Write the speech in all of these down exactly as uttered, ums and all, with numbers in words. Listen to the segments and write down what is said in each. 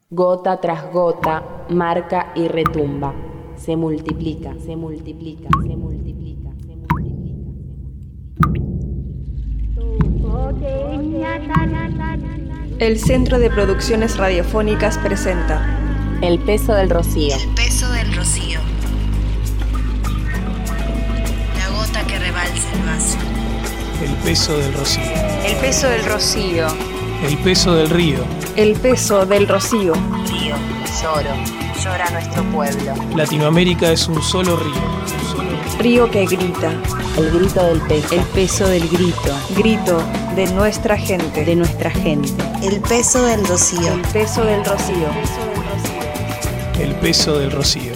Gota tras gota, marca y retumba. Se multiplica, se multiplica, se multiplica, se multiplica. El Centro de Producciones Radiofónicas presenta El peso del rocío. El peso del rocío. La gota que rebalsa el vaso. El peso del rocío. El peso del rocío. El peso del río. El peso del rocío. Río, lloro, llora nuestro pueblo. Latinoamérica es un solo río. Un solo río. Río que grita. El grito del peso. El peso del grito. Grito de nuestra gente. De nuestra gente. El peso del rocío. El peso del rocío. El peso del rocío.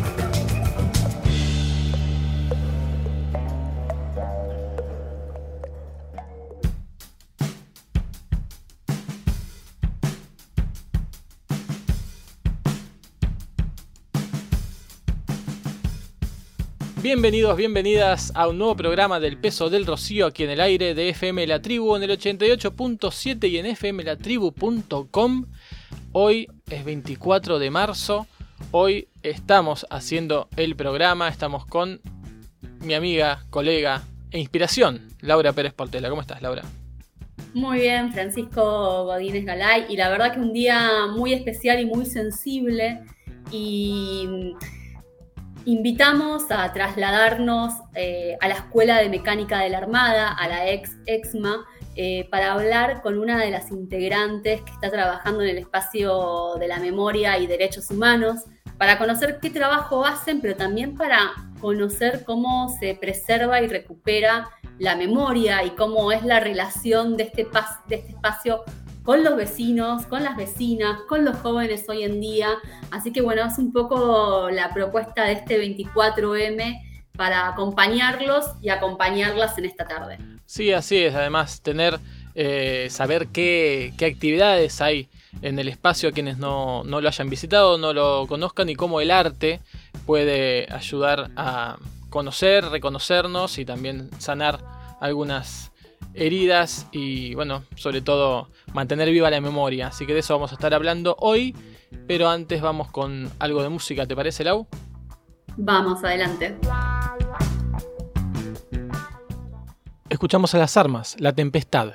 Bienvenidos, bienvenidas a un nuevo programa del Peso del Rocío aquí en el aire de F M La Tribu en el ochenta y ocho punto siete y en f m la tribu punto com. Hoy es veinticuatro de marzo, hoy estamos haciendo el programa, estamos con mi amiga, colega e inspiración, Laura Pérez Portela. ¿Cómo estás, Laura? Muy bien, Francisco Godínez Galay, y la verdad que un día muy especial y muy sensible, y invitamos a trasladarnos eh, a la Escuela de Mecánica de la Armada, a la ex EXMA, eh, para hablar con una de las integrantes que está trabajando en el espacio de la memoria y derechos humanos, para conocer qué trabajo hacen, pero también para conocer cómo se preserva y recupera la memoria y cómo es la relación de este, pas- de este espacio con los vecinos, con las vecinas, con los jóvenes hoy en día. Así que bueno, es un poco la propuesta de este veinticuatro eme para acompañarlos y acompañarlas en esta tarde. Sí, así es. Además, tener, eh, saber qué, qué actividades hay en el espacio a quienes no, no lo hayan visitado, no lo conozcan, y cómo el arte puede ayudar a conocer, reconocernos y también sanar algunas heridas y, bueno, sobre todo mantener viva la memoria. Así que de eso vamos a estar hablando hoy, pero antes vamos con algo de música. ¿Te parece, Lau? Vamos, adelante. Escuchamos a Las Armas, La Tempestad.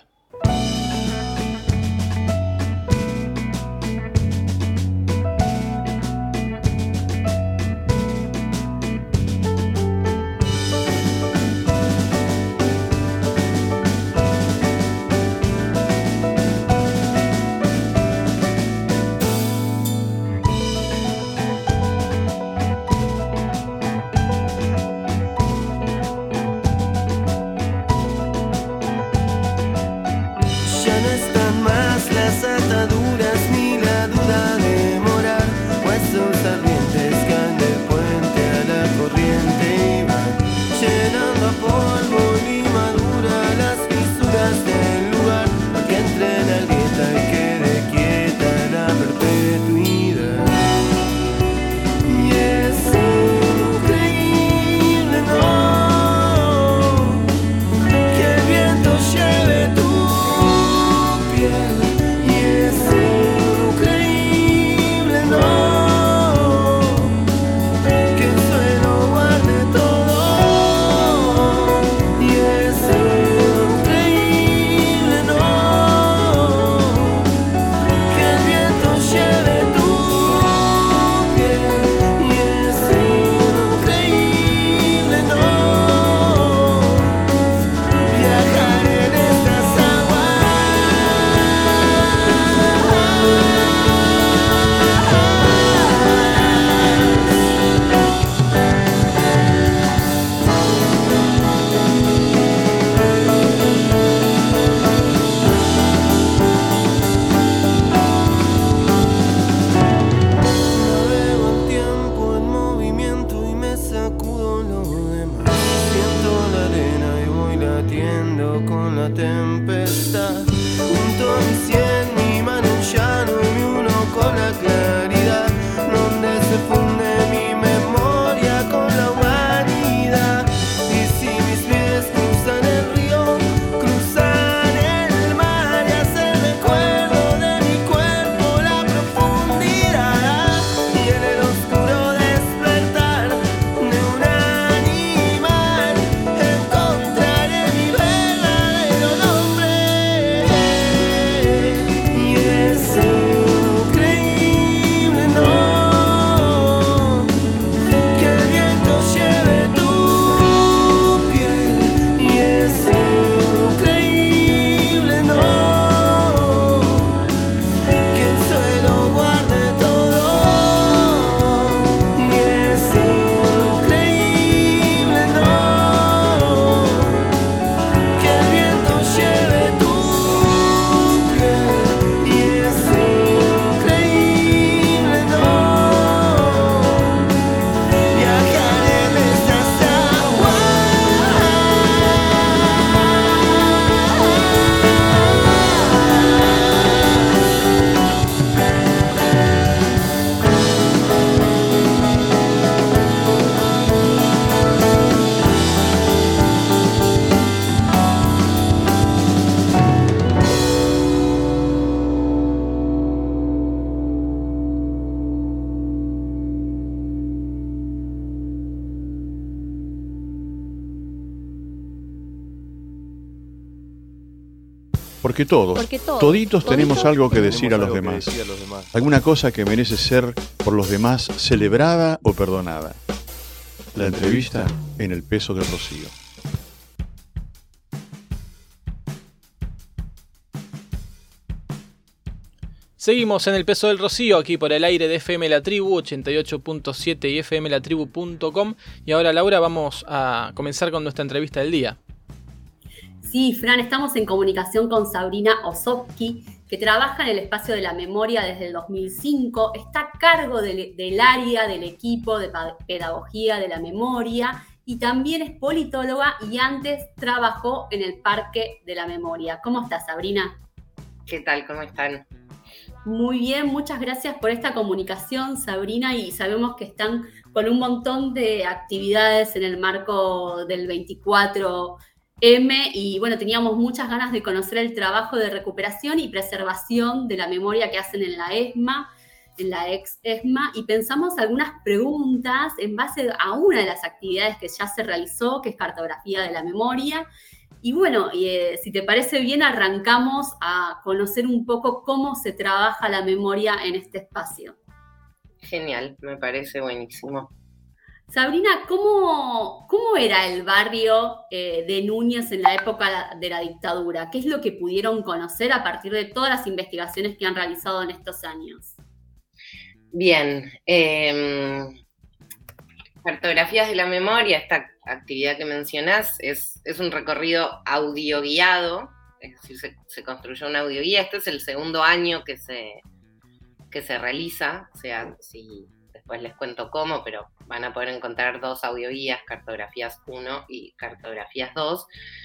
Porque todos, Porque todos, toditos toditos tenemos algo que tenemos decir a los algo que demás. decir a los demás. Alguna cosa que merece ser por los demás celebrada o perdonada. La entrevista en El Peso del Rocío. Seguimos en El Peso del Rocío, aquí por el aire de F M La Tribu, ochenta y ocho punto siete y f m la tribu punto com. Y ahora, Laura, vamos a comenzar con nuestra entrevista del día. Sí, Fran, estamos en comunicación con Sabrina Osovsky, que trabaja en el espacio de la memoria desde el dos mil cinco, está a cargo del, del área, del equipo de pedagogía de la memoria y también es politóloga y antes trabajó en el Parque de la Memoria. ¿Cómo estás, Sabrina? ¿Qué tal? ¿Cómo están? Muy bien, muchas gracias por esta comunicación, Sabrina, y sabemos que están con un montón de actividades en el marco del veinticuatro eme y bueno, teníamos muchas ganas de conocer el trabajo de recuperación y preservación de la memoria que hacen en la ESMA, en la ex ESMA, y pensamos algunas preguntas en base a una de las actividades que ya se realizó, que es cartografía de la memoria. Y bueno, eh, si te parece bien, arrancamos a conocer un poco cómo se trabaja la memoria en este espacio. Genial, me parece buenísimo. Sabrina, ¿cómo, cómo era el barrio eh, de Núñez en la época de la dictadura? ¿Qué es lo que pudieron conocer a partir de todas las investigaciones que han realizado en estos años? Bien, eh, cartografías de la memoria, esta actividad que mencionás, es, es un recorrido audioguiado, es decir, se, se construyó una audioguía. Este es el segundo año que se, que se realiza, o sea, si después les cuento cómo, pero van a poder encontrar dos audioguías, Cartografías uno y Cartografías dos,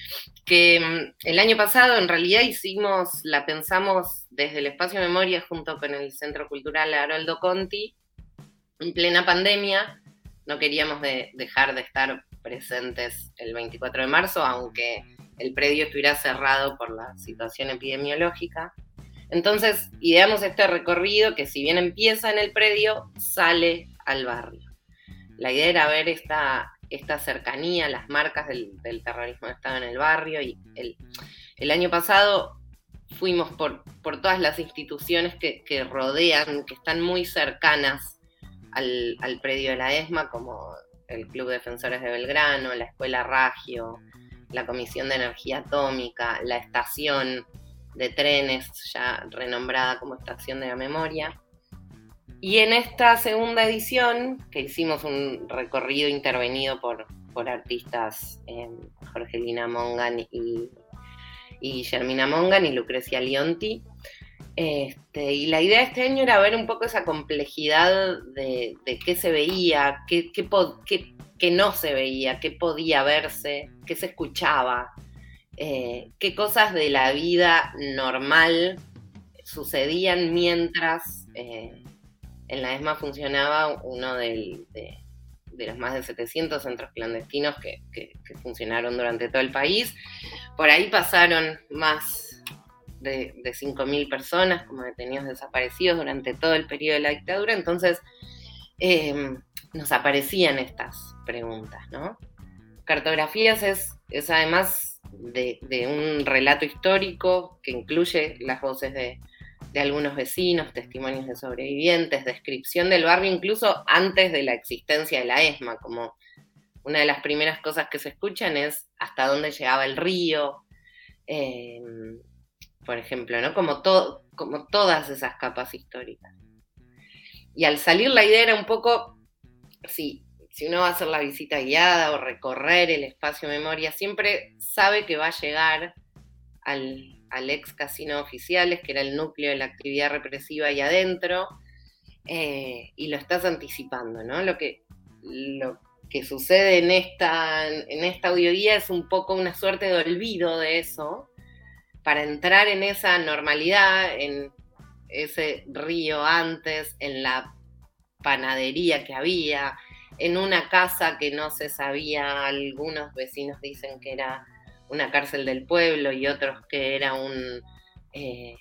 que el año pasado en realidad hicimos, la pensamos desde el Espacio Memoria junto con el Centro Cultural Haroldo Conti, en plena pandemia. No queríamos de, dejar de estar presentes el veinticuatro de marzo, aunque el predio estuviera cerrado por la situación epidemiológica. Entonces, ideamos este recorrido que, si bien empieza en el predio, sale al barrio. La idea era ver esta, esta cercanía, las marcas del, del terrorismo de Estado en el barrio. Y el, el año pasado fuimos por, por todas las instituciones que, que rodean, que están muy cercanas al, al predio de la ESMA, como el Club de Defensores de Belgrano, la Escuela Ragio, la Comisión de Energía Atómica, la estación de trenes, ya renombrada como Estación de la Memoria. Y en esta segunda edición, que hicimos un recorrido intervenido por, por artistas, eh, Jorgelina Mongan y, y Guillermina Mongan y Lucrecia Lionti, este, y la idea de este año era ver un poco esa complejidad de, de qué se veía, qué, qué, qué, qué no se veía, qué podía verse, qué se escuchaba, eh, qué cosas de la vida normal sucedían mientras eh, en la ESMA funcionaba uno del, de, de los más de setecientos centros clandestinos que, que, que funcionaron durante todo el país. Por ahí pasaron más de, de cinco mil personas como detenidos desaparecidos durante todo el periodo de la dictadura. Entonces eh, nos aparecían estas preguntas, ¿no? Cartografías es, es además de, de un relato histórico que incluye las voces de, de algunos vecinos, testimonios de sobrevivientes, descripción del barrio incluso antes de la existencia de la ESMA, como una de las primeras cosas que se escuchan es hasta dónde llegaba el río, eh, por ejemplo, ¿no? Como, to, como todas esas capas históricas. Y al salir la idea era un poco, si, si uno va a hacer la visita guiada o recorrer el espacio memoria, siempre sabe que va a llegar al, al ex casino Oficiales, que era el núcleo de la actividad represiva ahí adentro, eh, y lo estás anticipando, ¿no? Lo que, lo que sucede en esta, en esta audioguía es un poco una suerte de olvido de eso, para entrar en esa normalidad, en ese río antes, en la panadería que había, en una casa que no se sabía, algunos vecinos dicen que era una cárcel del pueblo y otros que era un eh,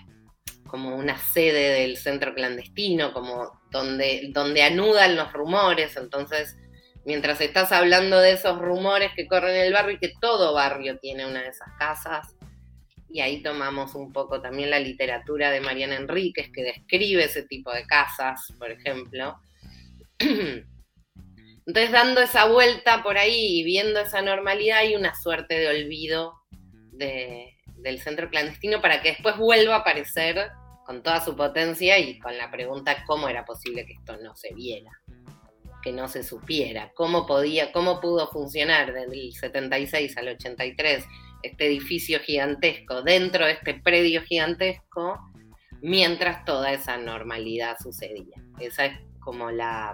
como una sede del centro clandestino, como donde, donde anudan los rumores. Entonces, mientras estás hablando de esos rumores que corren en el barrio, y que todo barrio tiene una de esas casas, y ahí tomamos un poco también la literatura de Mariana Enríquez, que describe ese tipo de casas, por ejemplo. Entonces, dando esa vuelta por ahí y viendo esa normalidad, hay una suerte de olvido de, del centro clandestino para que después vuelva a aparecer con toda su potencia y con la pregunta cómo era posible que esto no se viera, que no se supiera, cómo podía, cómo pudo funcionar desde el setenta y seis al ochenta y tres este edificio gigantesco dentro de este predio gigantesco mientras toda esa normalidad sucedía. Esa es como la,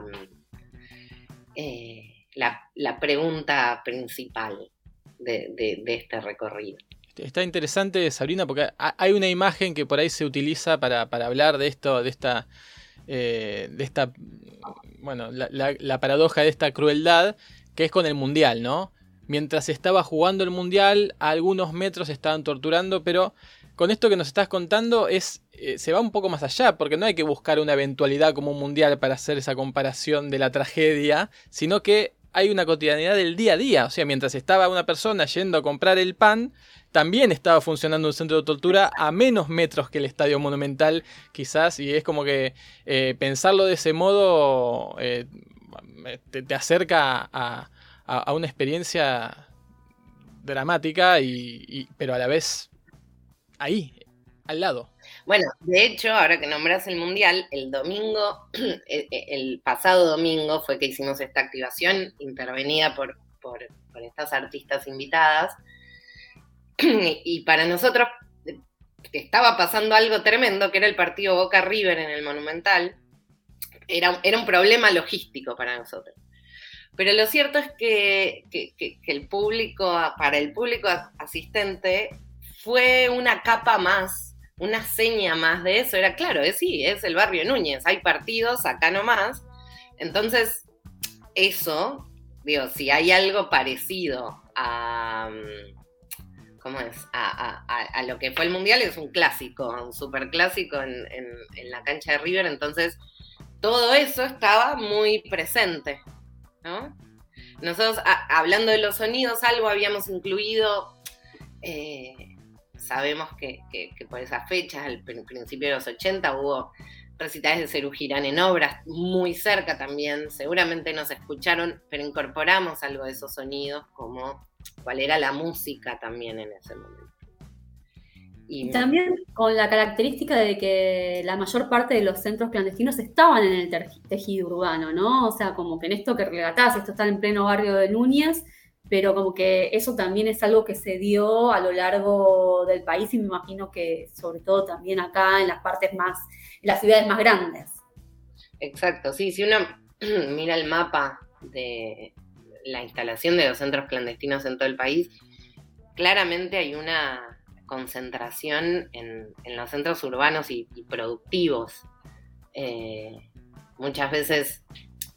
eh, la, la pregunta principal de, de, de este recorrido. Está interesante, Sabrina, porque hay una imagen que por ahí se utiliza para, para hablar de esto, de esta, eh, de esta, bueno, la, la, la paradoja de esta crueldad, que es con el Mundial, ¿no? Mientras estaba jugando el Mundial, a algunos metros estaban torturando, pero con esto que nos estás contando es eh, se va un poco más allá, porque no hay que buscar una eventualidad como un Mundial para hacer esa comparación de la tragedia, sino que hay una cotidianidad del día a día. O sea, mientras estaba una persona yendo a comprar el pan, también estaba funcionando un centro de tortura a menos metros que el Estadio Monumental, quizás, y es como que eh, pensarlo de ese modo eh, te, te acerca a, a, a una experiencia dramática, y, y, pero a la vez ahí, al lado. Bueno, de hecho, ahora que nombras el Mundial, el domingo, el, el pasado domingo fue que hicimos esta activación intervenida por, por, por estas artistas invitadas, y para nosotros estaba pasando algo tremendo, que era el partido Boca River en el Monumental. Era, era un problema logístico para nosotros. Pero lo cierto es que, que, que, que el público, para el público asistente, fue una capa más, una seña más de eso. Era claro, es, sí, es el barrio Núñez, hay partidos acá nomás. Entonces, eso, digo, si hay algo parecido a... ¿Cómo es? A, a, a lo que fue el Mundial, es un clásico, un superclásico en, en, en la cancha de River. Entonces, todo eso estaba muy presente, ¿no? Nosotros, a, hablando de los sonidos, algo habíamos incluido. Eh, sabemos que, que, que por esas fechas, al principio de los ochenta, hubo recitales de Serú Girán en obras, muy cerca también. Seguramente nos escucharon, pero incorporamos algo de esos sonidos, como cuál era la música también en ese momento. Y también con la característica de que la mayor parte de los centros clandestinos estaban en el tejido urbano, ¿no? O sea, como que en esto que relatás, esto está en pleno barrio de Núñez, pero como que eso también es algo que se dio a lo largo del país, y me imagino que sobre todo también acá en las partes más, en las ciudades más grandes. Exacto, sí, si uno mira el mapa de la instalación de los centros clandestinos en todo el país, claramente hay una concentración en, en los centros urbanos y, y productivos. Eh, muchas veces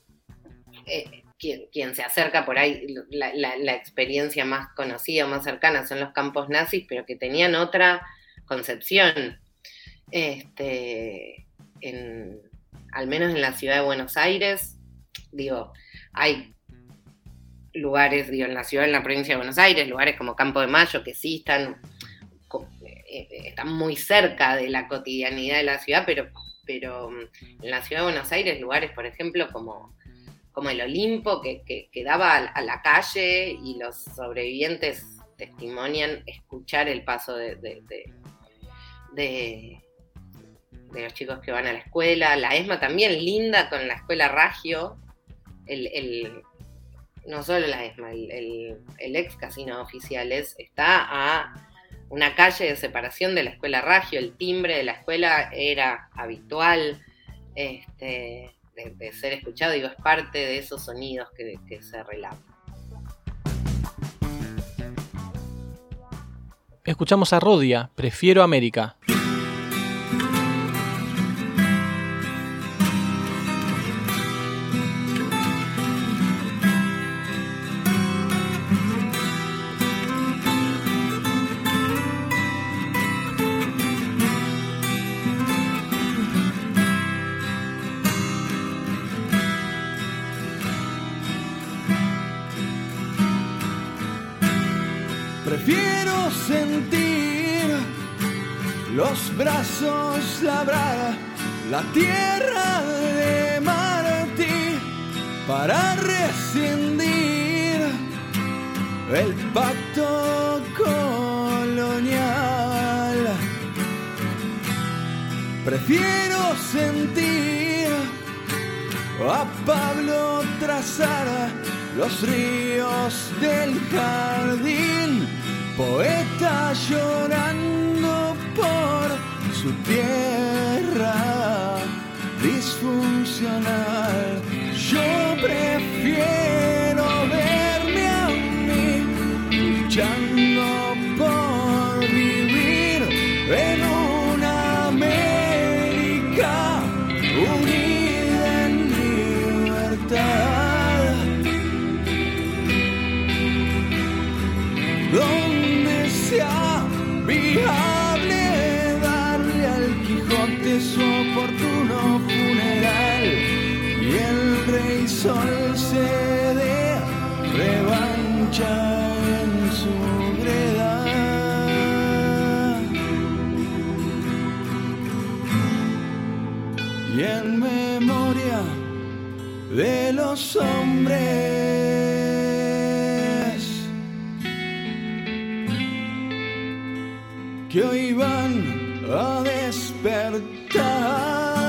eh, quien, quien se acerca por ahí, la, la, la experiencia más conocida, más cercana, son los campos nazis, pero que tenían otra concepción. Este, en, al menos en la ciudad de Buenos Aires, digo, hay lugares, digo, en la ciudad, en la provincia de Buenos Aires, lugares como Campo de Mayo, que sí están, están muy cerca de la cotidianidad de la ciudad, pero, pero en la ciudad de Buenos Aires, lugares, por ejemplo, como, como el Olimpo, que, que, que daba a la calle, y los sobrevivientes testimonian escuchar el paso de, de, de, de, de los chicos que van a la escuela. La ESMA también, linda, con la escuela Ragio, el... el no solo la ESMA, el, el, el ex casino Oficiales, está a una calle de separación de la escuela Ragio. El timbre de la escuela era habitual este, de, de ser escuchado, digo, es parte de esos sonidos que, que se relatan. Escuchamos a Rodia, Prefiero América. Prefiero sentir los brazos labrar la tierra de Martí para rescindir el pacto colonial. Prefiero sentir a Pablo trazar los ríos del jardín, poeta llorando por su tierra disfuncional. Yo prefiero verme a mí luchando por vivir en una América unida en libertad, donde sea viable darle al Quijote su oportuno funeral y el Rey Sol se dé revancha en su greda. Y en memoria de los hombres que hoy van a despertar.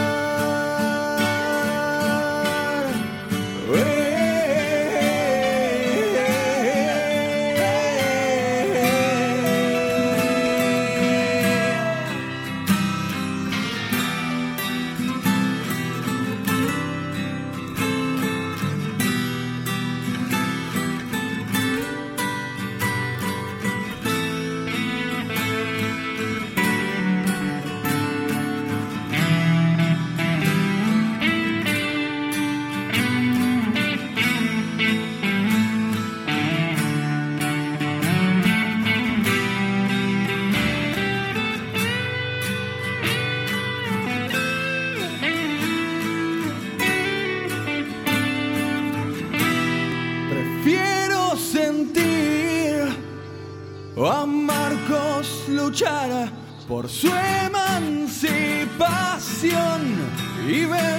A Marcos luchar por su emancipación y ver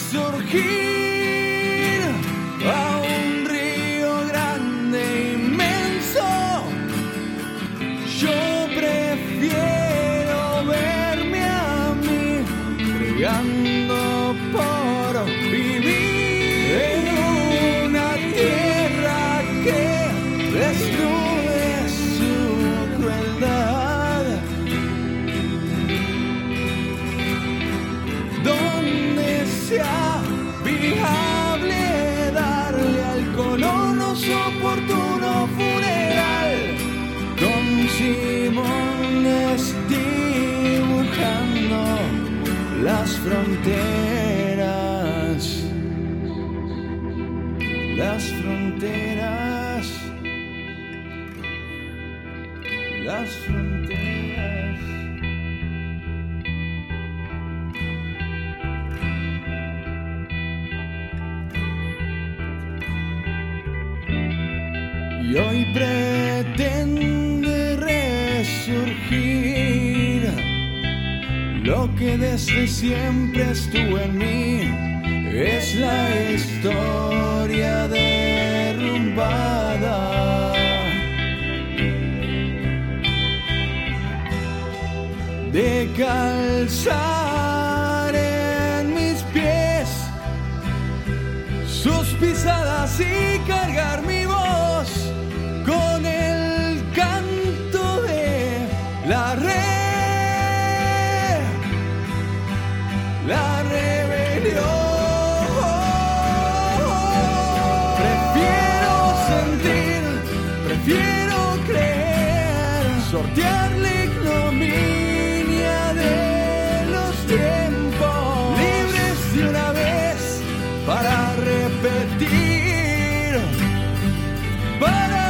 resurgir a un río grande inmenso. Yo prefiero verme a mí bregando por vivir en una tierra que desnude su crueldad, donde sea viable darle al colono su oportuno funeral, con Simones dibujando las fronteras, las fronteras, las fronteras. Y hoy pretende resurgir lo que desde siempre estuvo en mí. Es la historia derrumbada de calzar en mis pies sus pisadas y cargar mi voz con el canto de la re, la rebelión. Prefiero sentir, prefiero creer, sortear la ignominia de los tiempos, libres de una vez para repetir, para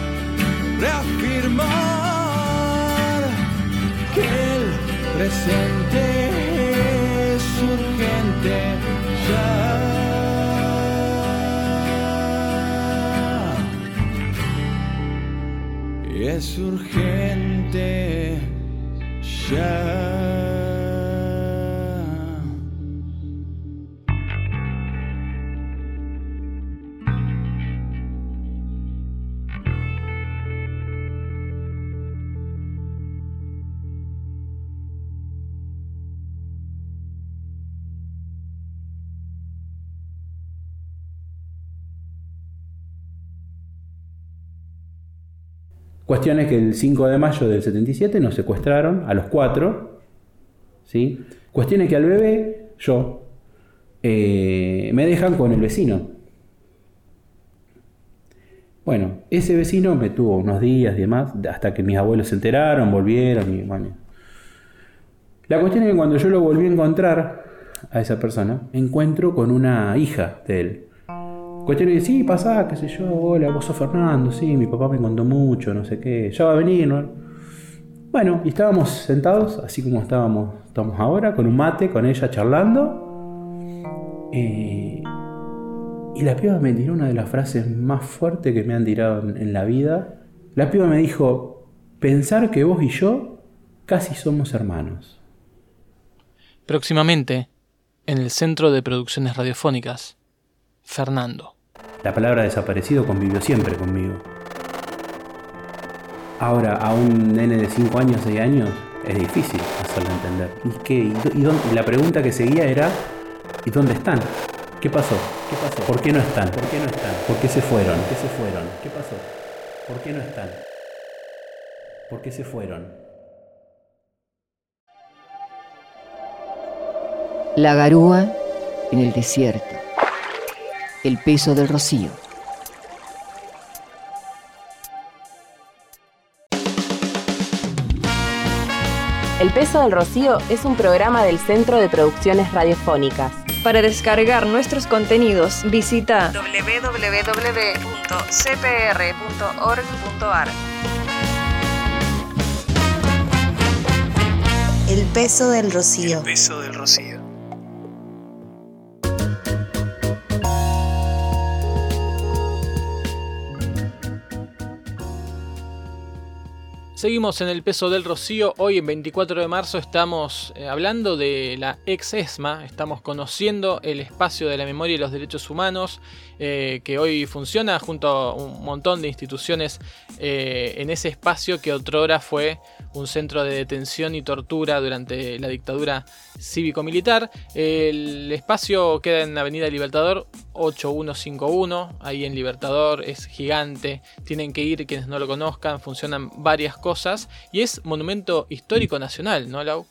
reafirmar que el presente es urgente ya. Es urgente ya. Cuestión es que el cinco de mayo del setenta y siete nos secuestraron a los cuatro, ¿sí? Cuestión es que al bebé, yo, eh, me dejan con el vecino. Bueno, ese vecino me tuvo unos días y demás, hasta que mis abuelos se enteraron, volvieron y bueno. La cuestión es que cuando yo lo volví a encontrar a esa persona, me encuentro con una hija de él. Cuestión es que sí, pasá, qué sé yo, hola, vos sos Fernando, sí, mi papá me contó mucho, no sé qué, ya va a venir, ¿no? Bueno, y estábamos sentados, así como estábamos, estamos ahora, con un mate, con ella charlando. Eh, y la piba me tiró una de las frases más fuertes que me han tirado en, en la vida. La piba me dijo, pensar que vos y yo casi somos hermanos. Próximamente, en el Centro de Producciones Radiofónicas, Fernando. La palabra desaparecido convivió siempre conmigo. Ahora, a un nene de cinco años, seis años, es difícil hacerlo entender. ¿Y qué? ¿Y, y, dónde? Y la pregunta que seguía era, ¿y dónde están? ¿Qué pasó? ¿Qué pasó? ¿Por qué no están? ¿Por qué no están? ¿Por qué se fueron? ¿Por qué se fueron? ¿Qué pasó? ¿Por qué no están? ¿Por qué se fueron? La garúa en el desierto. El peso del rocío. El peso del rocío es un programa del Centro de Producciones Radiofónicas. Para descargar nuestros contenidos, visita doble u doble u doble u punto c p r punto org punto a r. El peso del rocío. El peso del rocío. Seguimos en el peso del rocío. Hoy en veinticuatro de marzo estamos eh, hablando de la ex ESMA. Estamos conociendo el espacio de la memoria y los derechos humanos eh, que hoy funciona junto a un montón de instituciones eh, en ese espacio que otrora fue un centro de detención y tortura durante la dictadura cívico-militar. El espacio queda en Avenida Libertador ocho mil ciento cincuenta y uno, ahí en Libertador, es gigante, tienen que ir quienes no lo conozcan, funcionan varias cosas y es monumento histórico nacional, ¿no, Lau?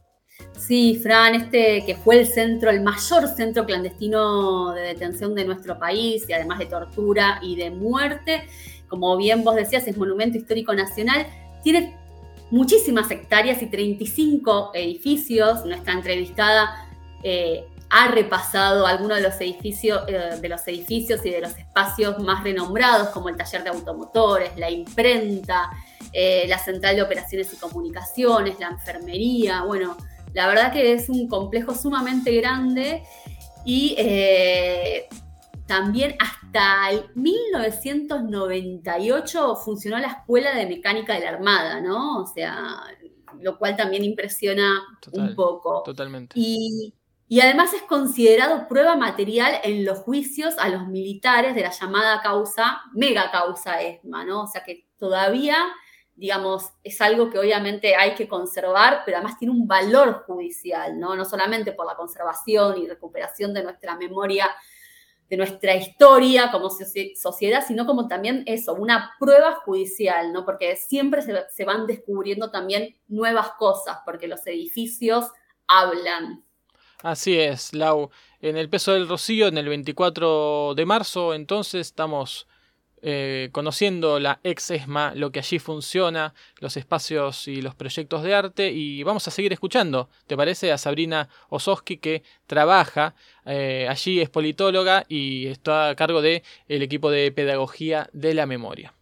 Sí, Fran, este que fue el centro, el mayor centro clandestino de detención de nuestro país y además de tortura y de muerte, como bien vos decías, es monumento histórico nacional, tiene muchísimas hectáreas y treinta y cinco edificios. Nuestra entrevistada eh, ha repasado algunos de los edificios, eh, de los edificios y de los espacios más renombrados, como el taller de automotores, la imprenta, eh, la central de operaciones y comunicaciones, la enfermería. Bueno, la verdad que es un complejo sumamente grande y eh, también hasta el mil novecientos noventa y ocho funcionó la Escuela de Mecánica de la Armada, ¿no? O sea, lo cual también impresiona Total, un poco. Totalmente. Y, y además es considerado prueba material en los juicios a los militares de la llamada causa, mega causa ESMA, ¿no? O sea que todavía, digamos, es algo que obviamente hay que conservar, pero además tiene un valor judicial, ¿no? No solamente por la conservación y recuperación de nuestra memoria, de nuestra historia como sociedad, sino como también eso, una prueba judicial, ¿no? Porque siempre se, se van descubriendo también nuevas cosas, porque los edificios hablan. Así es, Lau. En el peso del rocío, en el veinticuatro de marzo, entonces estamos eh, conociendo la ex ESMA, lo que allí funciona, los espacios y los proyectos de arte, y vamos a seguir escuchando, ¿te parece? A Sabrina Ososki, que trabaja eh, allí, es politóloga y está a cargo del equipo de pedagogía de la memoria.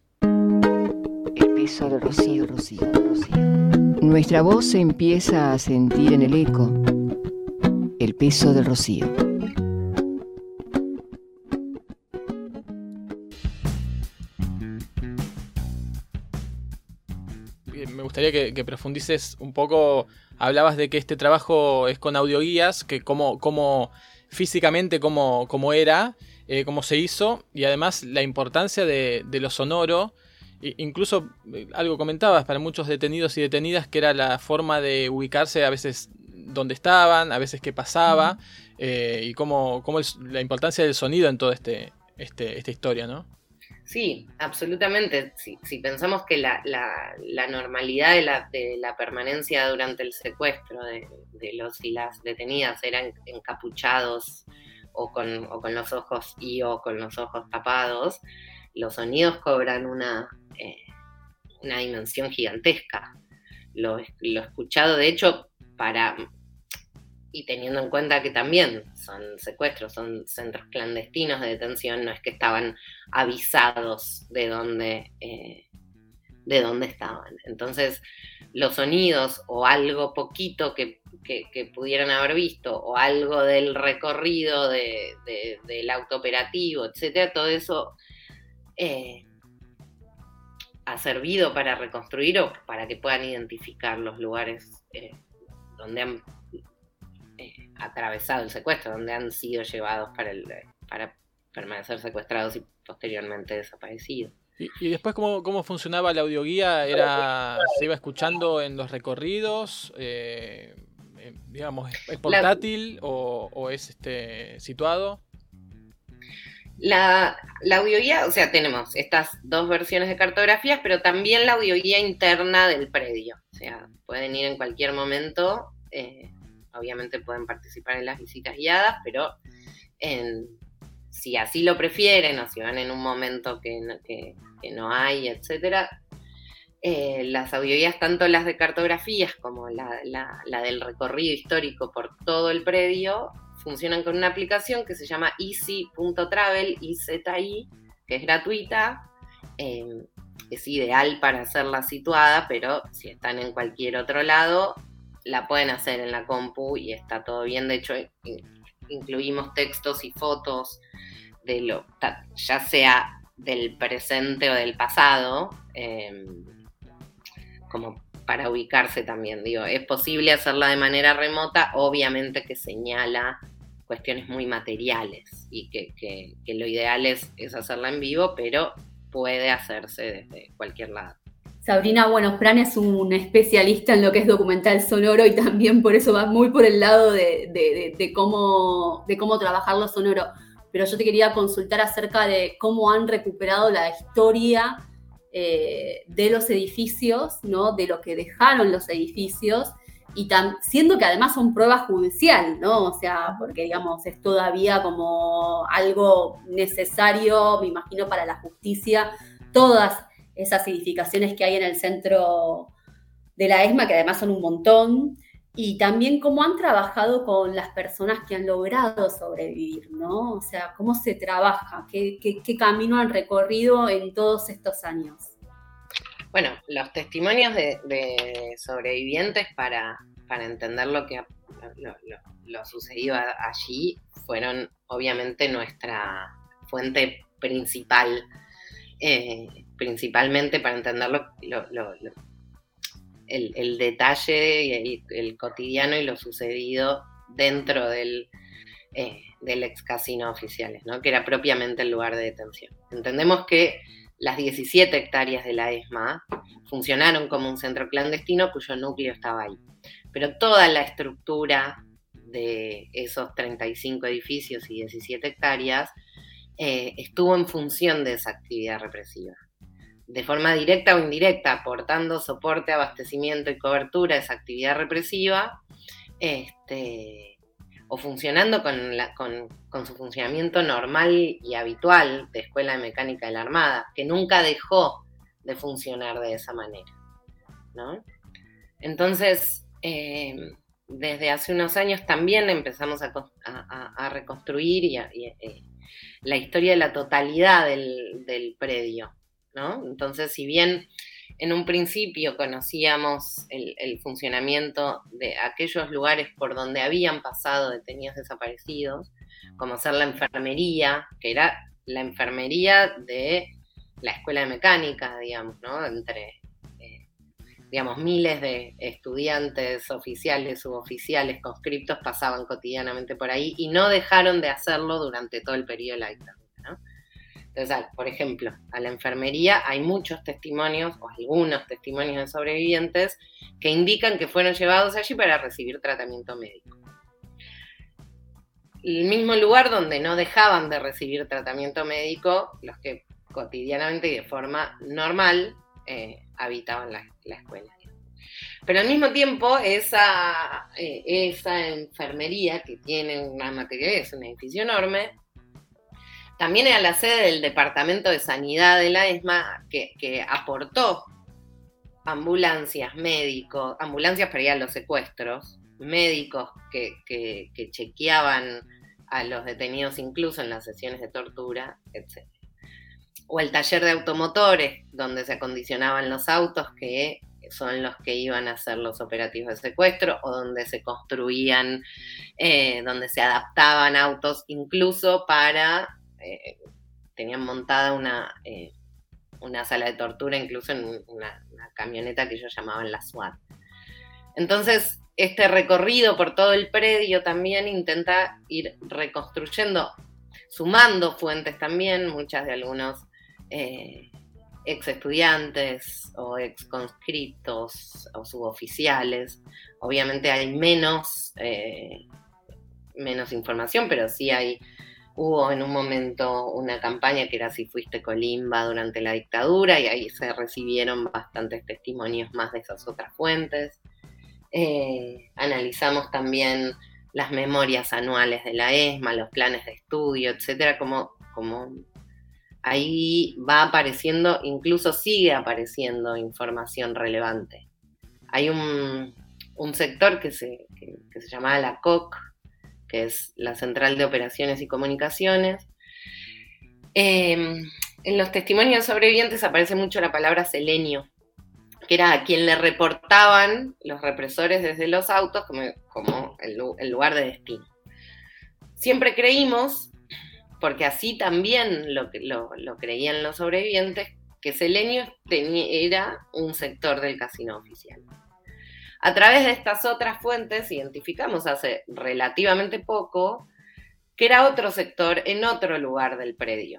El peso del rocío, rocío, rocío. Nuestra voz se empieza a sentir en el eco. El peso del rocío. Me gustaría gustaría que, que profundices un poco. Hablabas de que este trabajo es con audioguías, que cómo, cómo físicamente cómo, cómo era, eh, cómo se hizo, y además la importancia de, de lo sonoro. E incluso eh, algo comentabas para muchos detenidos y detenidas, que era la forma de ubicarse a veces dónde estaban, a veces qué pasaba, eh, y cómo, cómo el, la importancia del sonido en toda este, este, esta historia, ¿no? Sí, absolutamente. Si, si pensamos que la, la, la normalidad de la, de la permanencia durante el secuestro de, de los y las detenidas eran encapuchados o con, o con los ojos y o con los ojos tapados, los sonidos cobran una, eh, una dimensión gigantesca. Lo, lo escuchado, de hecho, para... y teniendo en cuenta que también son secuestros, son centros clandestinos de detención, no es que estaban avisados de dónde, eh, de dónde estaban. Entonces, los sonidos o algo poquito que, que, que pudieran haber visto, o algo del recorrido de, de, del auto operativo, etcétera, todo eso eh, ha servido para reconstruir o para que puedan identificar los lugares eh, donde han Eh, atravesado el secuestro, donde han sido llevados para, el, para permanecer secuestrados y posteriormente desaparecidos. ¿Y, y después cómo, cómo funcionaba la audioguía? ¿Era, ¿Se iba escuchando en los recorridos? Eh, eh, digamos, ¿es portátil la, o, o es este situado? La, la audioguía, o sea, tenemos estas dos versiones de cartografías, pero también la audioguía interna del predio. O sea, pueden ir en cualquier momento... Eh, Obviamente pueden participar en las visitas guiadas, pero en, si así lo prefieren o si van en un momento que no, que, que no hay, etcétera, eh, las audioguías, tanto las de cartografías como la, la, la del recorrido histórico por todo el predio, funcionan con una aplicación que se llama easy punto travel, I Z I, que es gratuita. Eh, es ideal para hacerla situada, pero si están en cualquier otro lado, la pueden hacer en la compu y está todo bien. De hecho, incluimos textos y fotos de lo, ya sea del presente o del pasado, eh, como para ubicarse también. Digo, es posible hacerla de manera remota, obviamente que señala cuestiones muy materiales y que, que, que lo ideal es, es hacerla en vivo, pero puede hacerse desde cualquier lado. Sabrina, bueno, Fran es un especialista en lo que es documental sonoro y también por eso va muy por el lado de, de, de, de, cómo, de cómo trabajar lo sonoro. Pero yo te quería consultar acerca de cómo han recuperado la historia eh, de los edificios, ¿no? De lo que dejaron los edificios, y tam- siendo que además son prueba judicial, ¿no? O sea, porque digamos es todavía como algo necesario, me imagino, para la justicia, todas esas edificaciones que hay en el centro de la ESMA, que además son un montón, y también cómo han trabajado con las personas que han logrado sobrevivir, ¿no? O sea, cómo se trabaja, qué, qué, qué camino han recorrido en todos estos años. Bueno, los testimonios de, de sobrevivientes para, para entender lo que lo, lo, lo sucedido allí fueron obviamente nuestra fuente principal. Eh, principalmente para entender lo, lo, lo, lo, el, el detalle, el, el cotidiano y lo sucedido dentro del, eh, del ex casino Oficiales, ¿no? Que era propiamente el lugar de detención. Entendemos que las diecisiete hectáreas de la ESMA funcionaron como un centro clandestino cuyo núcleo estaba ahí, pero toda la estructura de esos treinta y cinco edificios y diecisiete hectáreas eh, estuvo en función de esa actividad represiva, de forma directa o indirecta, aportando soporte, abastecimiento y cobertura a esa actividad represiva, este, o funcionando con, la, con, con su funcionamiento normal y habitual de Escuela de Mecánica de la Armada, que nunca dejó de funcionar de esa manera, ¿no? Entonces, eh, desde hace unos años también empezamos a, a, a reconstruir y a, y, eh, la historia de la totalidad del, del predio, ¿no? Entonces, si bien en un principio conocíamos el, el funcionamiento de aquellos lugares por donde habían pasado detenidos desaparecidos, como ser la enfermería, que era la enfermería de la Escuela de Mecánica, digamos, ¿no? Entre, eh, digamos, miles de estudiantes oficiales, suboficiales, conscriptos pasaban cotidianamente por ahí y no dejaron de hacerlo durante todo el periodo de la dictadura, ¿no? Entonces, por ejemplo, a la enfermería hay muchos testimonios, o algunos testimonios de sobrevivientes, que indican que fueron llevados allí para recibir tratamiento médico. El mismo lugar donde no dejaban de recibir tratamiento médico, los que cotidianamente y de forma normal eh, habitaban la, la escuela. Pero al mismo tiempo, esa, eh, esa enfermería, que tiene una materialidad, es un edificio enorme, también era la sede del Departamento de Sanidad de la ESMA, que, que aportó ambulancias, médicos, ambulancias para ir a los secuestros, médicos que, que, que chequeaban a los detenidos incluso en las sesiones de tortura, etcétera. O el taller de automotores, donde se acondicionaban los autos, que son los que iban a hacer los operativos de secuestro, o donde se construían, eh, donde se adaptaban autos incluso para, eh, tenían montada una, eh, una sala de tortura, incluso en una, una camioneta que ellos llamaban la SWAT. Entonces, este recorrido por todo el predio también intenta ir reconstruyendo, sumando fuentes también, muchas de algunos eh, ex estudiantes o ex conscriptos o suboficiales. Obviamente hay menos, eh, menos información, pero sí hay, hubo en un momento una campaña que era Si fuiste Colimba durante la dictadura, y ahí se recibieron bastantes testimonios más de esas otras fuentes. Eh, analizamos también las memorias anuales de la ESMA, los planes de estudio, etcétera, como, como ahí va apareciendo, incluso sigue apareciendo información relevante. Hay un, un sector que se, que, que se llamaba la C O C, que es la Central de Operaciones y Comunicaciones. Eh, en los testimonios sobrevivientes aparece mucho la palabra selenio, que era a quien le reportaban los represores desde los autos como, como el, el lugar de destino. Siempre creímos, porque así también lo, lo, lo creían los sobrevivientes, que Selenio tenía, era un sector del casino oficial. A través de estas otras fuentes identificamos hace relativamente poco que era otro sector en otro lugar del predio.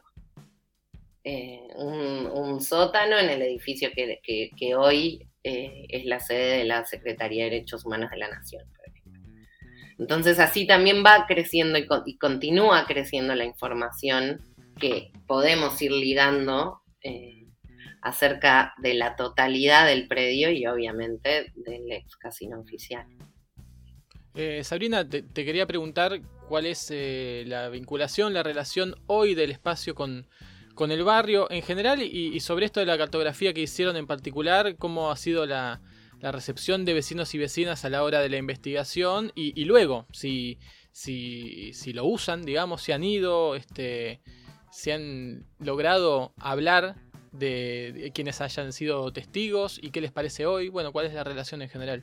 Eh, un, un sótano en el edificio que, que, que hoy eh, es la sede de la Secretaría de Derechos Humanos de la Nación, por ejemplo. Entonces así también va creciendo y, con, y continúa creciendo la información que podemos ir ligando eh, acerca de la totalidad del predio y obviamente del ex casino oficial. Eh, Sabrina, te, te quería preguntar cuál es eh, la vinculación, la relación hoy del espacio con con el barrio en general y, y sobre esto de la cartografía que hicieron en particular, cómo ha sido la, la recepción de vecinos y vecinas a la hora de la investigación y, y luego, si, si, si lo usan, digamos, si han ido, este, si han logrado hablar de, de quienes hayan sido testigos y qué les parece hoy, bueno, cuál es la relación en general.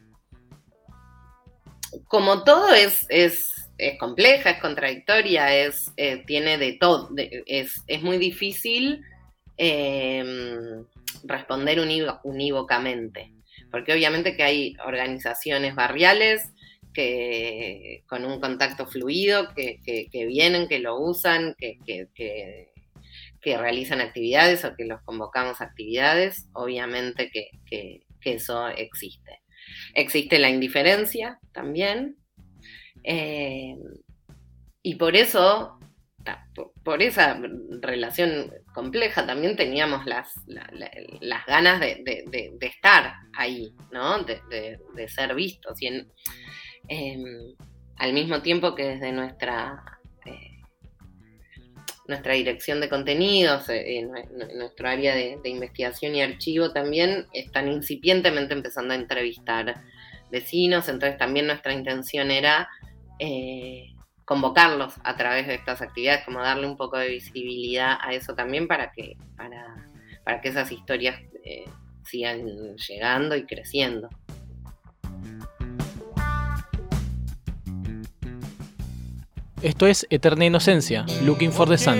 Como todo es... es... es compleja, es contradictoria, es, eh, tiene de todo, de, es, es muy difícil eh, responder unívo, unívocamente, porque obviamente que hay organizaciones barriales que con un contacto fluido, que, que, que vienen, que lo usan, que, que, que, que realizan actividades o que los convocamos a actividades, obviamente que, que, que eso existe. Existe la indiferencia también. Eh, y por eso, por esa relación compleja, también teníamos las, la, la, las ganas de, de, de, de estar ahí, ¿no? De, de, de ser vistos. Y en, eh, al mismo tiempo que desde nuestra, eh, nuestra dirección de contenidos, eh, nuestro área de, de investigación y archivo también están incipientemente empezando a entrevistar vecinos, entonces también nuestra intención era Eh, convocarlos a través de estas actividades, como darle un poco de visibilidad a eso también para que, para, para que esas historias eh, sigan llegando y creciendo. Esto es Eterna Inocencia, Looking for the Sun.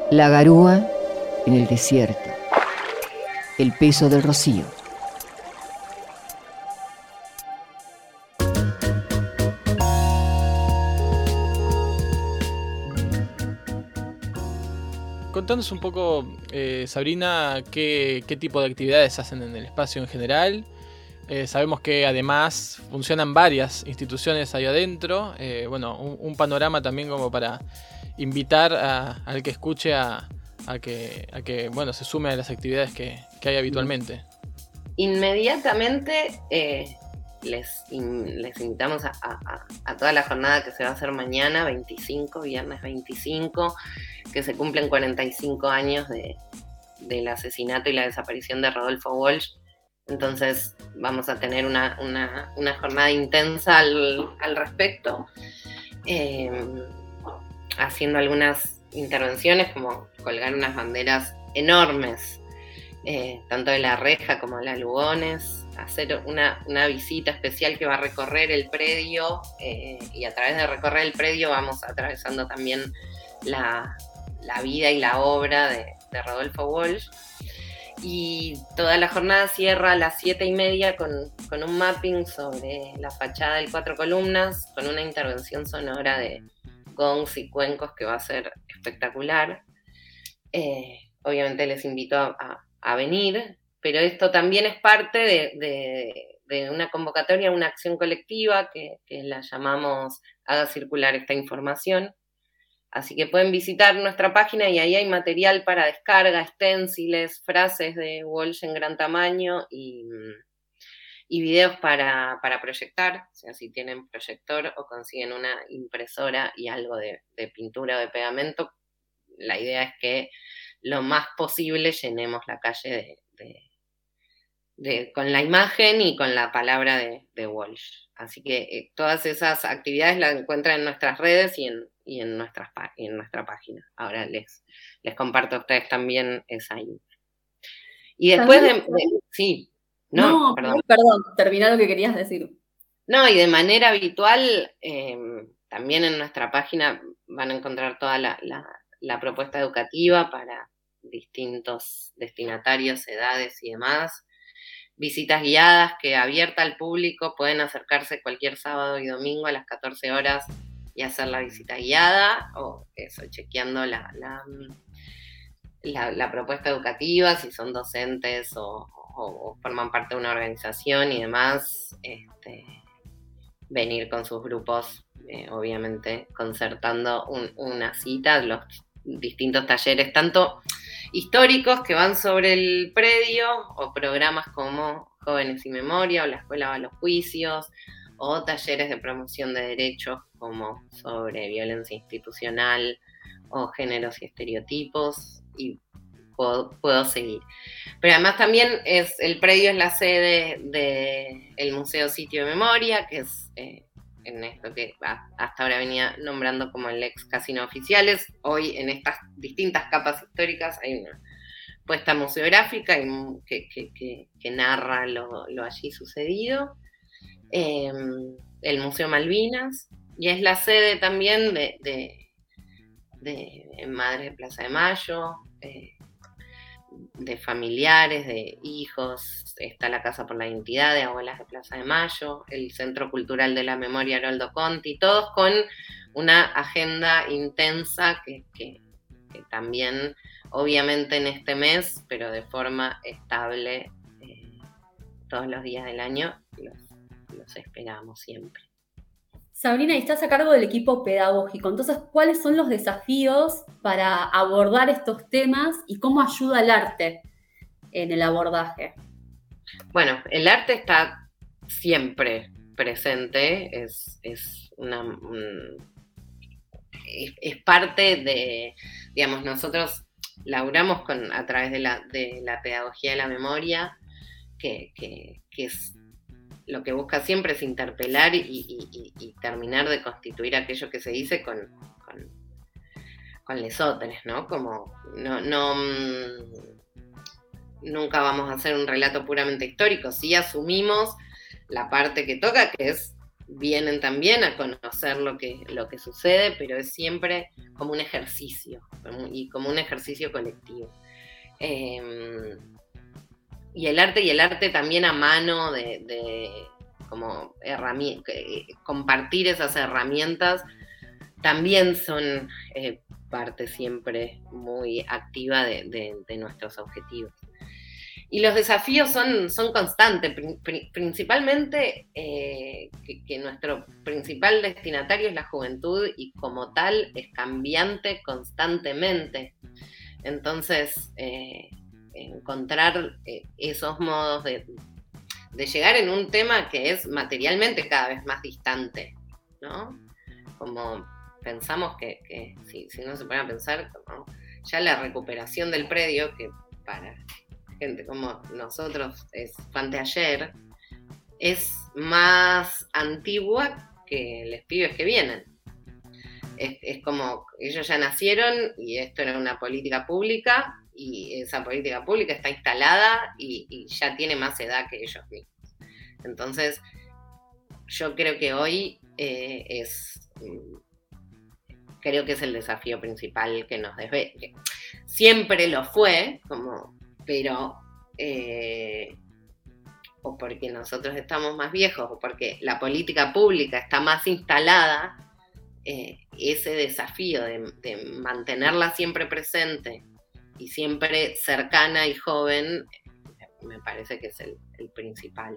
La garúa en el desierto. El peso del rocío. Contanos un poco, eh, Sabrina, qué, qué tipo de actividades hacen en el espacio en general. Eh, sabemos que además funcionan varias instituciones ahí adentro. Eh, bueno, un, un panorama también como para invitar a, al que escuche a, a, que, a que bueno, se sume a las actividades que, que hay habitualmente. Inmediatamente eh, les, in, les invitamos a, a, a toda la jornada que se va a hacer mañana, veinticinco, viernes veinticinco, que se cumplen cuarenta y cinco años de, del asesinato y la desaparición de Rodolfo Walsh. Entonces vamos a tener una, una, una jornada intensa al, al respecto, eh, haciendo algunas intervenciones como colgar unas banderas enormes, eh, tanto de la reja como de la Lugones, hacer una, una visita especial que va a recorrer el predio, eh, y a través de recorrer el predio vamos atravesando también la, la vida y la obra de, de Rodolfo Walsh. Y toda la jornada cierra a las siete y media con, con un mapping sobre la fachada del Cuatro Columnas, con una intervención sonora de gongs y cuencos que va a ser espectacular. Eh, obviamente les invito a, a, a venir, pero esto también es parte de, de, de una convocatoria, una acción colectiva que, que la llamamos Haga Circular Esta Información. Así que pueden visitar nuestra página y ahí hay material para descarga, esténciles, frases de Walsh en gran tamaño y, y videos para, para proyectar. O sea, si tienen proyector o consiguen una impresora y algo de, de pintura o de pegamento, la idea es que lo más posible llenemos la calle de, de, de, con la imagen y con la palabra de, de Walsh. Así que eh, todas esas actividades las encuentran en nuestras redes y en y en, nuestras, en nuestra página. Ahora les, les comparto a ustedes también esa info. Y después de, de... Sí. No, no perdón. perdón, termina lo que querías decir. No, y de manera habitual, eh, también en nuestra página van a encontrar toda la, la, la propuesta educativa para distintos destinatarios, edades y demás. Visitas guiadas que abierta al público, pueden acercarse cualquier sábado y domingo a las catorce horas y hacer la visita guiada, o eso, chequeando la, la, la, la propuesta educativa, si son docentes o, o, o forman parte de una organización y demás, este, venir con sus grupos, eh, obviamente concertando un, una cita, los distintos talleres, tanto históricos que van sobre el predio, o programas como Jóvenes y Memoria, o la Escuela va a los Juicios, o talleres de promoción de derechos como sobre violencia institucional o géneros y estereotipos, y puedo, puedo seguir. Pero además también es, el predio es la sede del Museo Sitio de Memoria, que es eh, en esto que hasta ahora venía nombrando como el ex Casino Oficiales. Hoy en estas distintas capas históricas hay una puesta museográfica que, que, que, que narra lo, lo allí sucedido. Eh, el Museo Malvinas, y es la sede también de, de, de Madres de Plaza de Mayo, eh, de familiares, de hijos. Está la Casa por la Identidad de Abuelas de Plaza de Mayo, el Centro Cultural de la Memoria Haroldo Conti, todos con una agenda intensa que, que, que también, obviamente en este mes, pero de forma estable, eh, todos los días del año, los los esperamos siempre. Sabrina, estás a cargo del equipo pedagógico, entonces, ¿cuáles son los desafíos para abordar estos temas y cómo ayuda el arte en el abordaje? Bueno, el arte está siempre presente, es, es, una, un, es, es parte de, digamos, nosotros laburamos con, a través de la, de la pedagogía de la memoria, que, que, que es lo que busca siempre es interpelar y, y, y, y terminar de constituir aquello que se dice con, con, con lesotres, ¿no? Como no, no nunca vamos a hacer un relato puramente histórico, sí asumimos la parte que toca, que es vienen también a conocer lo que, lo que sucede, pero es siempre como un ejercicio, y como un ejercicio colectivo. Eh, y el arte, y el arte también a mano de, de como herramientas, compartir esas herramientas, también son eh, parte siempre muy activa de, de, de nuestros objetivos. Y los desafíos son, son constantes, pr- principalmente eh, que, que nuestro principal destinatario es la juventud y como tal es cambiante constantemente. Entonces, eh, encontrar eh, esos modos de, de llegar en un tema que es materialmente cada vez más distante, ¿no? Como pensamos que, que si, si no se pone a pensar, como ya la recuperación del predio, que para gente como nosotros es pan de ayer, es más antigua que los pibes que vienen. Es, es como ellos ya nacieron y esto era una política pública y esa política pública está instalada y, y ya tiene más edad que ellos mismos. Entonces, yo creo que hoy eh, es... creo que es el desafío principal que nos debe. Que siempre lo fue, como, pero eh, o porque nosotros estamos más viejos o porque la política pública está más instalada, eh, ese desafío de, de mantenerla siempre presente y siempre cercana y joven, me parece que es el, el principal.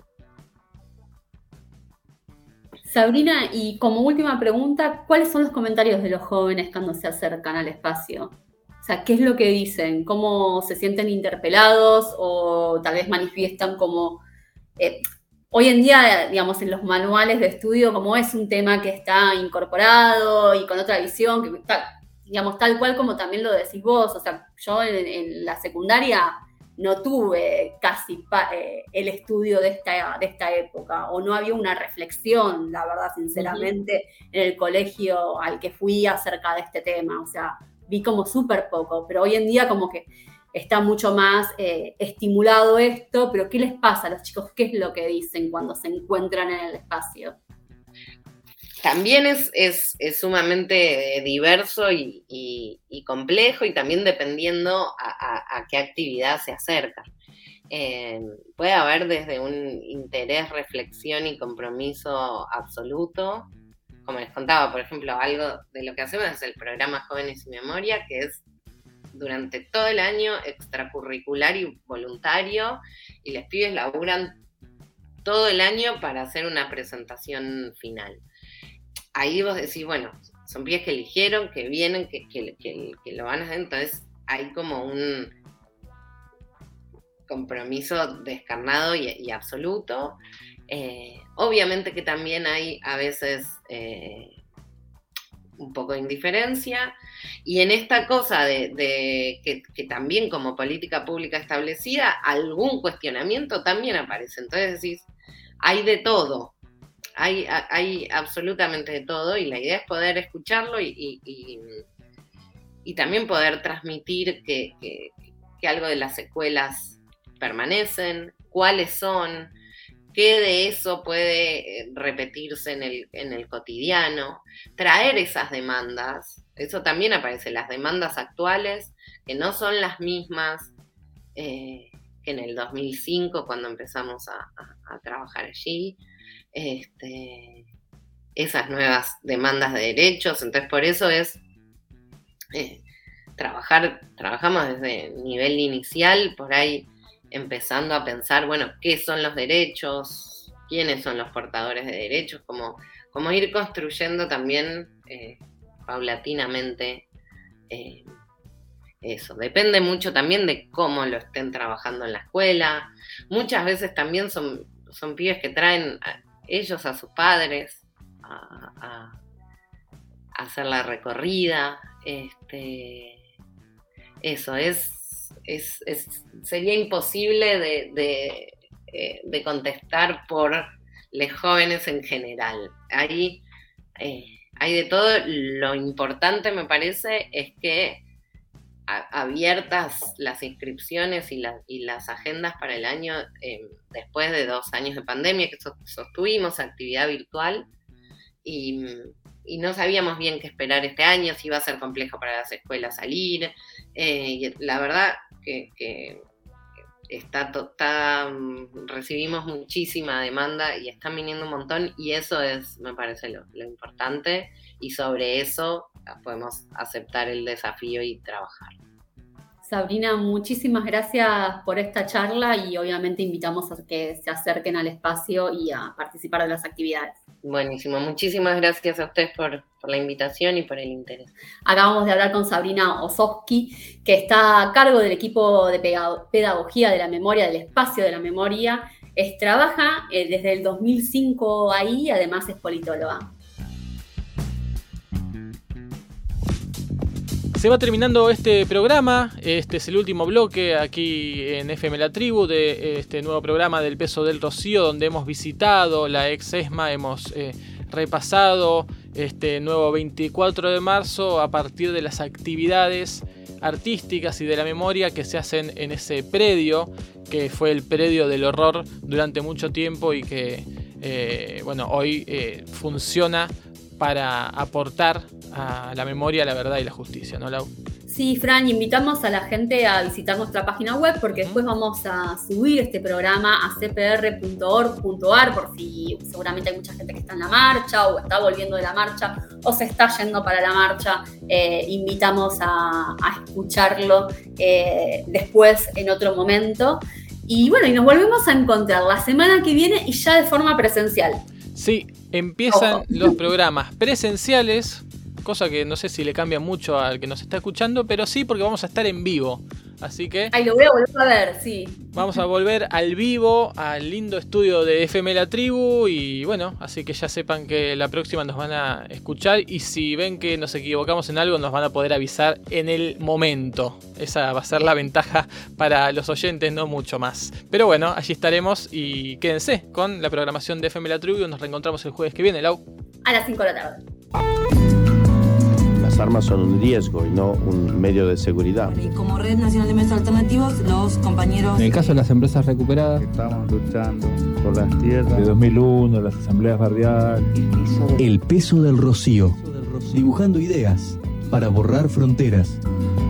Sabrina, y como última pregunta, ¿cuáles son los comentarios de los jóvenes cuando se acercan al espacio? O sea, ¿qué es lo que dicen? ¿Cómo se sienten interpelados o tal vez manifiestan como... Eh, hoy en día, digamos, en los manuales de estudio, como es un tema que está incorporado y con otra visión, que tal, digamos, tal cual como también lo decís vos. O sea, yo en, en la secundaria no tuve casi pa, eh, el estudio de esta, de esta época, o no había una reflexión, la verdad, sinceramente, uh-huh. en el colegio al que fui acerca de este tema. O sea, vi como súper poco, pero hoy en día como que está mucho más eh, estimulado esto. Pero ¿qué les pasa a los chicos? ¿Qué es lo que dicen cuando se encuentran en el espacio? También es, es, es sumamente diverso y, y, y complejo, y también dependiendo a, a, a qué actividad se acerca. Eh, puede haber desde un interés, reflexión y compromiso absoluto. Como les contaba, por ejemplo, algo de lo que hacemos es el programa Jóvenes y Memoria, que es durante todo el año extracurricular y voluntario, y los pibes laburan todo el año para hacer una presentación final. Ahí vos decís, bueno, son pibes que eligieron, que vienen, que, que, que, que lo van a hacer, entonces hay como un compromiso descarnado y, y absoluto. Eh, obviamente que también hay a veces eh, un poco de indiferencia, y en esta cosa de, de que, que también como política pública establecida, algún cuestionamiento también aparece. Entonces decís, hay de todo. Hay, hay absolutamente de todo, y la idea es poder escucharlo y, y, y, y también poder transmitir que, que, que algo de las secuelas permanecen, cuáles son, qué de eso puede repetirse en el, en el cotidiano, traer esas demandas. Eso también aparece, las demandas actuales, que no son las mismas eh, que en el dos mil cinco, cuando empezamos a, a, a trabajar allí. Este, esas nuevas demandas de derechos. Entonces por eso es eh, trabajar, trabajamos desde nivel inicial, por ahí empezando a pensar, bueno, qué son los derechos, quiénes son los portadores de derechos, como, como ir construyendo también eh, paulatinamente eh, eso. Depende mucho también de cómo lo estén trabajando en la escuela. Muchas veces también son, son pibes que traen a, ellos a sus padres a, a, a hacer la recorrida. Este, eso es, es, es sería imposible de, de, eh, de contestar por los jóvenes en general. Hay, eh, hay de todo. Lo importante, me parece, es que abiertas las inscripciones y, la, y las agendas para el año, eh, después de dos años de pandemia, que sostuvimos actividad virtual, y, y no sabíamos bien qué esperar este año, si iba a ser complejo para las escuelas salir. Eh, y la verdad que, que está, está, recibimos muchísima demanda y están viniendo un montón, y eso es, me parece, lo, lo importante, y sobre eso podemos aceptar el desafío y trabajar. Sabrina, muchísimas gracias por esta charla y obviamente invitamos a que se acerquen al espacio y a participar de las actividades. Buenísimo, muchísimas gracias a ustedes por, por la invitación y por el interés. Acabamos de hablar con Sabrina Osowski, que está a cargo del equipo de pedagogía de la memoria, del espacio de la memoria. Es, trabaja eh, desde el dos mil cinco ahí, además es politóloga. Se va terminando este programa, este es el último bloque aquí en F M La Tribu de este nuevo programa del Peso del Rocío, donde hemos visitado la ex ESMA, hemos eh, repasado este nuevo veinticuatro de marzo a partir de las actividades artísticas y de la memoria que se hacen en ese predio, que fue el predio del horror durante mucho tiempo y que eh, bueno, hoy eh, funciona para aportar a la memoria, la verdad y la justicia, ¿no, Lau? Sí, Fran, invitamos a la gente a visitar nuestra página web porque después vamos a subir este programa a c p r punto org punto a r por si seguramente hay mucha gente que está en la marcha o está volviendo de la marcha o se está yendo para la marcha. Eh, invitamos a, a escucharlo eh, después en otro momento. Y bueno, y nos volvemos a encontrar la semana que viene y ya de forma presencial. Sí, empiezan Ojo. los programas presenciales, cosa que no sé si le cambia mucho al que nos está escuchando, pero sí porque vamos a estar en vivo. Así que Ay, lo voy a volver a ver, sí. vamos a volver al vivo, al lindo estudio de F M La Tribu. Y bueno, así que ya sepan que la próxima nos van a escuchar. Y si ven que nos equivocamos en algo, nos van a poder avisar en el momento. Esa va a ser la ventaja para los oyentes, no mucho más. Pero bueno, allí estaremos y quédense con la programación de F M La Tribu. Nos reencontramos el jueves que viene, Lau. A las cinco de la tarde. Las armas son un riesgo y no un medio de seguridad. Y como Red Nacional de Medios Alternativos, los compañeros... En el caso de las empresas recuperadas, estamos luchando por las tierras. De dos mil uno, las asambleas barriales. El peso del rocío. Dibujando ideas para borrar fronteras.